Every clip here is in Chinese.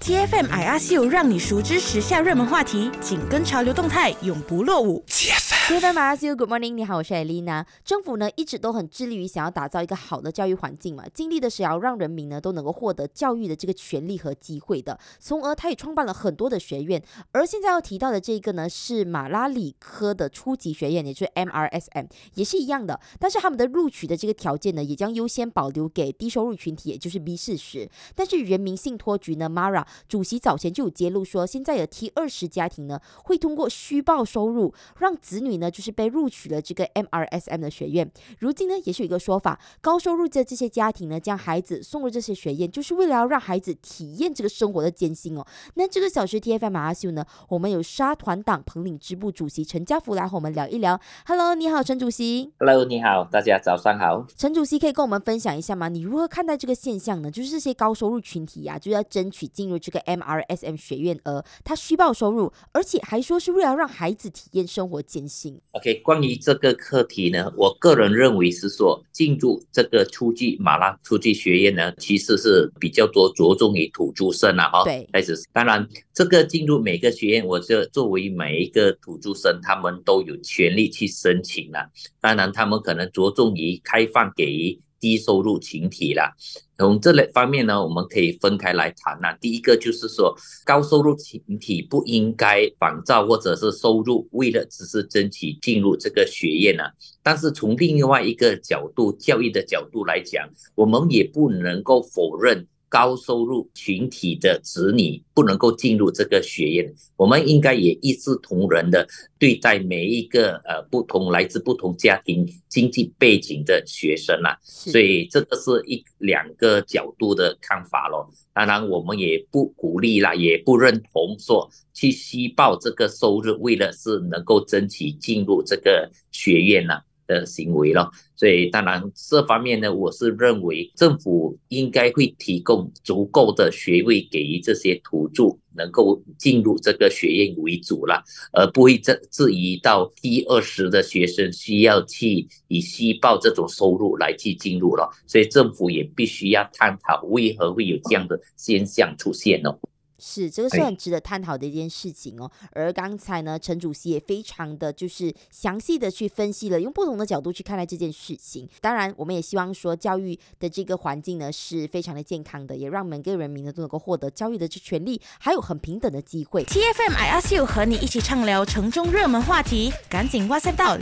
TFM IRCU 让你熟知时下热门话题，紧跟潮流动态，永不落伍。 TFM IRCU Good Morning， 你好，我是 Elena。政府呢一直都很致力于想要打造一个好的教育环境嘛，尽力的是要让人民呢都能够获得教育的这个权利和机会的。从而他也创办了很多的学院，而现在要提到的这个呢是马拉里科的初级学院，也就是 MRSM， 也是一样的。但是他们的录取的这个条件呢，也将优先保留给低收入群体，也就是 B40。但是人民信托局呢 MARA 主席早前就有揭露说，现在的 T20 家庭呢会通过虚报收入，让子女呢就是被录取了这个 MRSM 的学院。如今呢也是有一个说法，高收入的这些家庭呢将孩子送入这些学院，就是为了要让孩子体验这个生活的艰辛哦。那这个小时 TFM IRCU 呢，我们有沙团党彭岭支部主席陈家福来和我们聊一聊。Hello， 你好，陈主席。 Hello， 你好，大家早上好。 陈主席可以跟我们分享一下吗？你如何看待这个现象呢？就是这些高收入群体啊，就要争取进入这个 MRSM 学院，他虚报收入，而且还说是为了让孩子体验生活艰辛。 OK， 关于这个课题呢，我个人认为是说，进入这个马拉初级学院呢，其实是比较多着重于土著生啊， 对， 当然这个进入每个学院，我就作为每一个土著生，他们都有权利去申请啦。当然，他们可能着重于开放给低收入群体啦。从这类方面呢，我们可以分开来谈啦。第一个就是说，高收入群体不应该仿照或者是收入，为了只是争取进入这个学院啊。但是从另外一个角度，教育的角度来讲，我们也不能够否认高收入群体的子女不能够进入这个学院，我们应该也一视同仁的对待每一个来自不同家庭经济背景的学生啦。所以这个是两个角度的看法咯。当然我们也不鼓励啦，也不认同说去虚报这个收入，为了是能够争取进入这个学院啦的行为咯。所以当然这方面呢，我是认为政府应该会提供足够的学位给予这些土著能够进入这个学院为主啦，而不会至于到T20的学生需要去以虚报这种收入来去进入了。所以政府也必须要探讨为何会有这样的现象出现哦。 是，这个是很值得探讨的一件事情哦。而刚才呢，陈主席也非常的就是详细的去分析了，用不同的角度去看待这件事情。当然，我们也希望说教育的这个环境呢是非常的健康的，也让每个人民呢都能够获得教育的权利，还有很平等的机会。 TFM IRCU 和你一起畅聊城中热门话题，赶紧 WhatsApp 到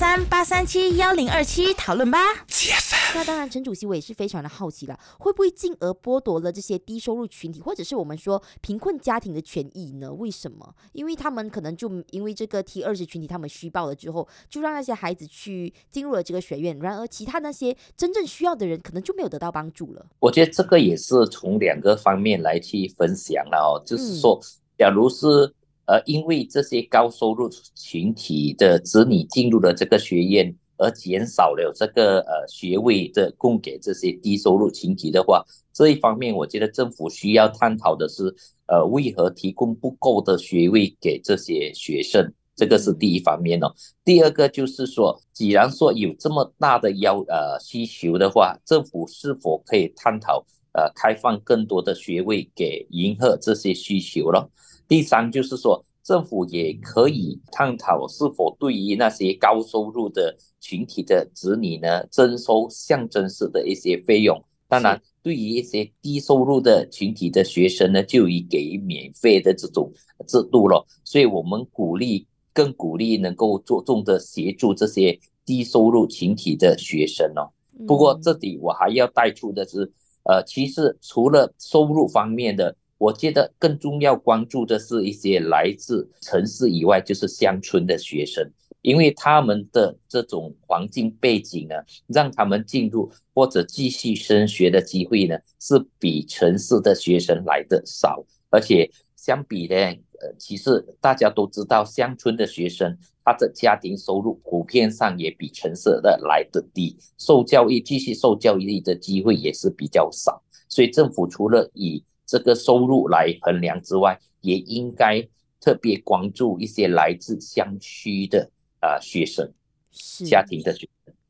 013-837-1027讨论吧。 那当然，陈主席我也是非常的好奇了，会不会进而剥夺了这些低收入群体，或者是我们说贫困家庭的权益呢？为什么？因为他们可能就因为这个 T20 群体他们虚报了之后，就让那些孩子去进入了这个学院，然而其他那些真正需要的人可能就没有得到帮助了。 我觉得这个也是从两个方面来去分享了哦，就是说假如是因为这些高收入群体的子女进入了这个学院，而减少了这个学位的供给这些低收入群体的话，这一方面我觉得政府需要探讨的是为何提供不够的学位给这些学生，这个是第一方面哦。第二个就是说，既然说有这么大的需求的话，政府是否可以探讨开放更多的学位给迎合这些需求了。第三就是说，政府也可以探讨是否对于那些高收入的群体的子女呢，征收象征式的一些费用。当然对于一些低收入的群体的学生呢，就以给免费的这种制度了。所以我们更鼓励能够着重的协助这些低收入群体的学生哦。不过这里我还要带出的是其实除了收入方面的，我觉得更重要关注的是一些来自城市以外，就是乡村的学生，因为他们的这种环境背景呢，让他们进入或者继续升学的机会呢，是比城市的学生来的少。而且相比呢，其实大家都知道，乡村的学生他的家庭收入普遍上也比城市的来得低，继续受教育的机会也是比较少。所以政府除了以这个收入来衡量之外，也应该特别关注一些来自乡区的学生，家庭的学生。对，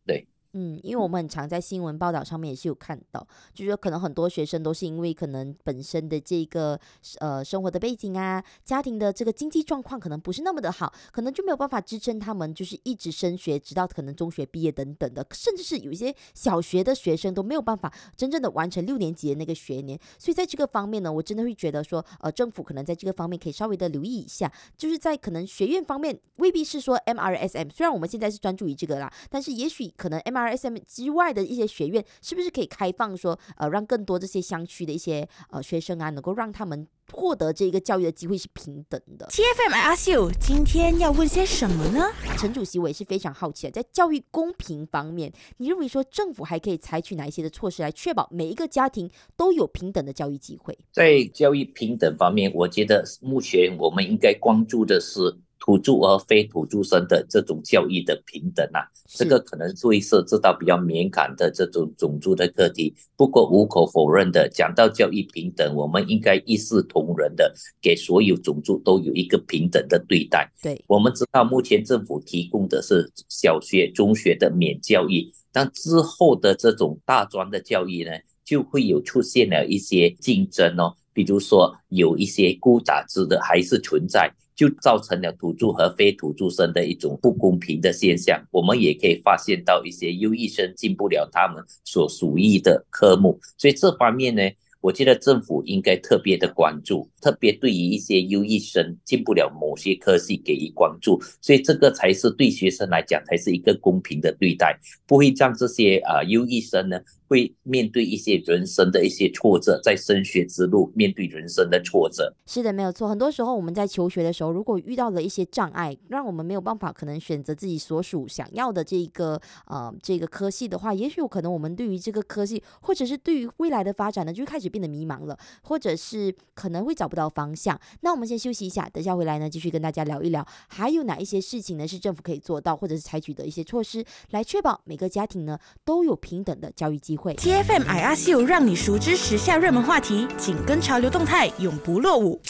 因为我们很常在新闻报道上面也是有看到，就是说可能很多学生都是因为可能本身的这个生活的背景啊，家庭的这个经济状况可能不是那么的好，可能就没有办法支撑他们就是一直升学，直到可能中学毕业等等的，甚至是有一些小学的学生都没有办法真正的完成6年级的那个学年。所以在这个方面呢，我真的会觉得说，政府可能在这个方面可以稍微的留意一下，就是在可能学院方面未必是说 MRSM， 虽然我们现在是专注于这个啦，但是也许可能 MRSM 之外的一些学院，是不是可以开放说，让更多这些乡区的一些学生啊，能够让他们获得这个教育的机会是平等的。 TFM I Ask You， 今天要问些什么呢？ 陈主席，我也是非常好奇在教育公平方面，你认为说政府还可以采取哪一些的措施来确保每一个家庭都有平等的教育机会？ 在教育平等方面，我觉得目前我们应该关注的是土著和非土著生的这种教育的平等啊，这个可能会涉及到比较敏感的这种种族的课题。不过无可否认的，讲到教育平等，我们应该一视同仁的给所有种族都有一个平等的对待。 对， 我们知道目前政府提供的是小学、中学的免教育，但之后的这种大专的教育呢，就会有出现了一些竞争哦，比如说有一些孤打制的还是存在，就造成了土著和非土著生的一种不公平的现象。我们也可以发现到一些优异生进不了他们所属意的科目，所以这方面呢，我觉得政府应该特别的关注，特别对于一些优异生进不了某些科系给予关注，所以这个才是对学生来讲才是一个公平的对待，不会让这些优异生呢会面对一些人生的一些挫折，在升学之路面对人生的挫折。 是的，没有错。很多时候我们在求学的时候，如果遇到了一些障碍，让我们没有办法可能选择自己所属想要的这个科系的话，也许有可能我们对于这个科系，或者是对于未来的发展呢，就开始变得迷茫了，或者是可能会找不到方向。那我们先休息一下，等下回来呢，继续跟大家聊一聊，还有哪一些事情呢是政府可以做到，或者是采取的一些措施，来确保每个家庭呢都有平等的教育机会。 TFM I Ask You， 让你熟知时下热门话题，紧跟潮流动态，永不落伍。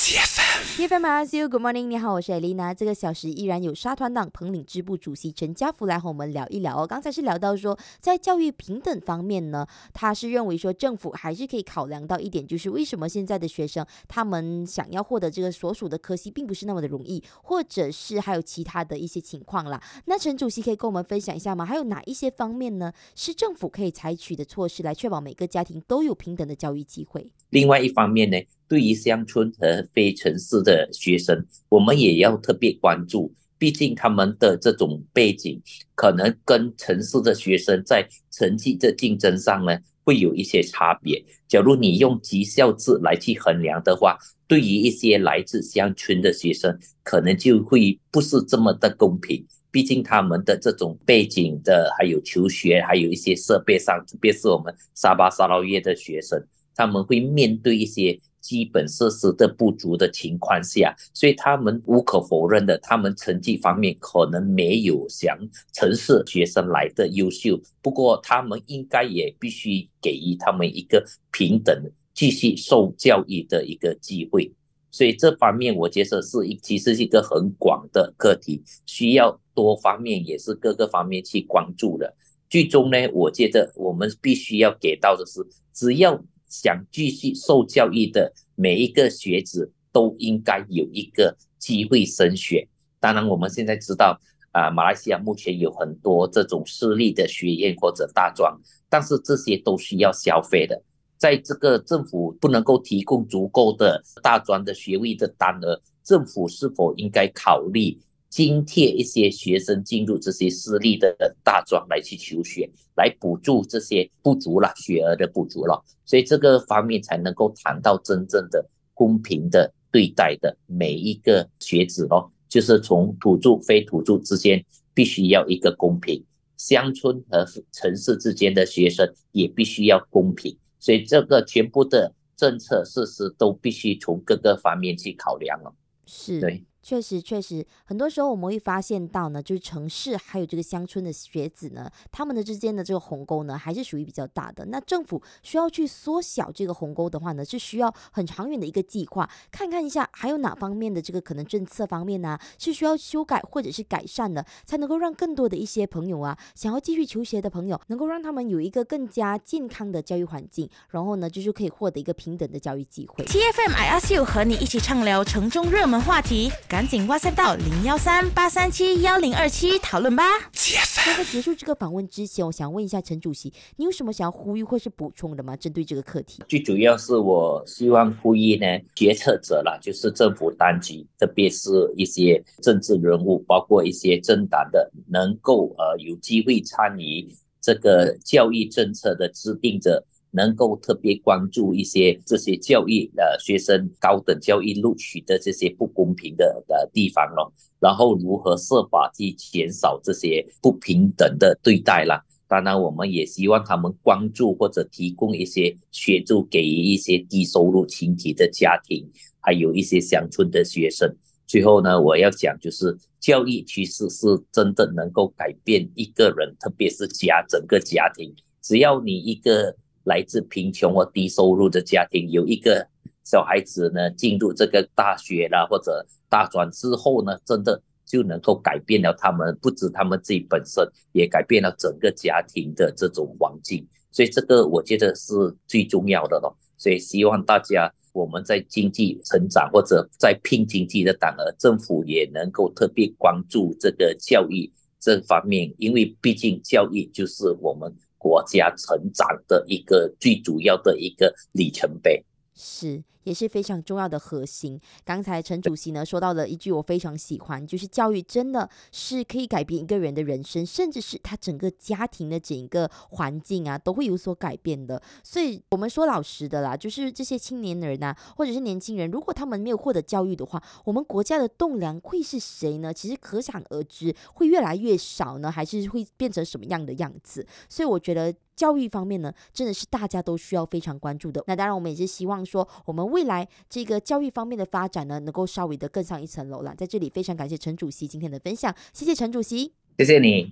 TFM I Ask You， Good morning， 你好，我是 Elena。这个小时依然有沙团党彭岭支部主席陈家福来和我们聊一聊哦。刚才是聊到说，在教育平等方面呢，他是认为说政府还是可以考量到一点，就是为什么现在的学生他们想要获得这个所属的科系，并不是那么的容易，或者是还有其他的一些情况啦。那陈主席可以跟我们分享一下吗？还有哪一些方面呢，是政府可以采取的措施来确保每个家庭都有平等的教育机会？ 另外一方面呢，对于乡村和非城市的学生，我们也要特别关注，毕竟他们的这种背景可能跟城市的学生在成绩的竞争上呢会有一些差别。假如你用绩效制来去衡量的话，对于一些来自乡村的学生可能就会不是这么的公平，毕竟他们的这种背景的还有求学还有一些设备上，特别是我们沙巴沙捞越的学生，他们会面对一些基本设施的不足的情况下，所以他们无可否认的，他们成绩方面可能没有像城市学生来的优秀，不过他们应该也必须给予他们一个平等继续受教育的一个机会。所以这方面我觉得其实是一个很广的课题，需要多方面也是各个方面去关注的。最终呢，我觉得我们必须要给到的是，只要想继续受教育的每一个学子都应该有一个机会升学。当然我们现在知道马来西亚目前有很多这种私立的学院或者大专，但是这些都需要消费的，在这个政府不能够提供足够的大专的学位的单额，政府是否应该考虑津贴一些学生进入这些私立的大专来去求学，来补助这些不足了，学额的不足了，所以这个方面才能够谈到真正的公平的对待的每一个学子咯，就是从土著非土著之间必须要一个公平，乡村和城市之间的学生也必须要公平，所以这个全部的政策设施都必须从各个方面去考量了。 是， 对。 确实，确实，很多时候我们会发现到呢，就是城市还有这个乡村的学子呢，他们的之间的这个鸿沟呢，还是属于比较大的。那政府需要去缩小这个鸿沟的话呢，是需要很长远的一个计划，看看一下还有哪方面的这个可能政策方面呢，是需要修改或者是改善的，才能够让更多的一些朋友啊，想要继续求学的朋友，能够让他们有一个更加健康的教育环境，然后呢，就是可以获得一个平等的教育机会。 TFM I Ask You 和你一起畅聊城中热门话题，赶紧 WhatsApp 到013-837-1027讨论吧。 在结束这个访问之前，我想问一下陈主席，你有什么想要呼吁或是补充的吗？针对这个课题， 最主要是我希望呼吁呢，决策者啦，就是政府当局，特别是一些政治人物，包括一些政党的，能够有机会参与这个教育政策的制定者，能够特别关注一些这些教育学生高等教育录取的这些不公平的地方咯，然后如何设法去减少这些不平等的对待啦。当然，我们也希望他们关注或者提供一些协助给予一些低收入群体的家庭，还有一些乡村的学生。最后呢，我要讲就是教育趋势是真的能够改变一个人，特别是整个家庭。只要你一个来自贫穷或低收入的家庭，有一个小孩子呢进入这个大学啦或者大专之后呢，真的就能够改变了他们，不止他们自己本身，也改变了整个家庭的这种环境。所以这个我觉得是最重要的咯。所以希望大家我们在经济成长或者在拼经济的党额，政府也能够特别关注这个教育这方面，因为毕竟教育就是我们国家成长的一个最主要的一个里程碑。 是，也是非常重要的核心。刚才陈主席呢说到了一句我非常喜欢，就是教育真的是可以改变一个人的人生，甚至是他整个家庭的整个环境啊都会有所改变的。所以我们说老实的啦，就是这些青年人啊或者是年轻人，如果他们没有获得教育的话，我们国家的栋梁会是谁呢？其实可想而知，会越来越少呢，还是会变成什么样的样子？所以我觉得教育方面呢，真的是大家都需要非常关注的。那当然，我们也是希望说，我们未来这个教育方面的发展呢，能够稍微的更上一层楼啦。在这里非常感谢陈主席今天的分享，谢谢陈主席， 谢谢你。